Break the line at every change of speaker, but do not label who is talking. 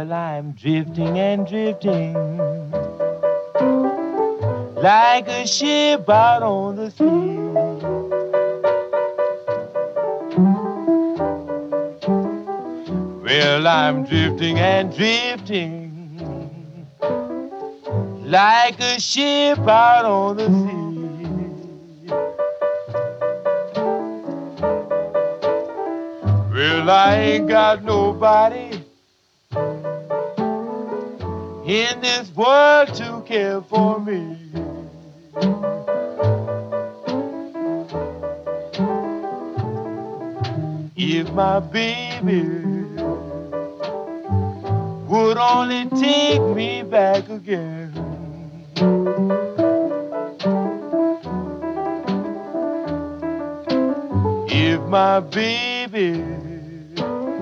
Well, I'm drifting and drifting like a ship out on the sea. Well, I'm drifting and drifting like a ship out on the sea. Well, I ain't got nobody in this world to care for me. If my baby would only take me back again. If my baby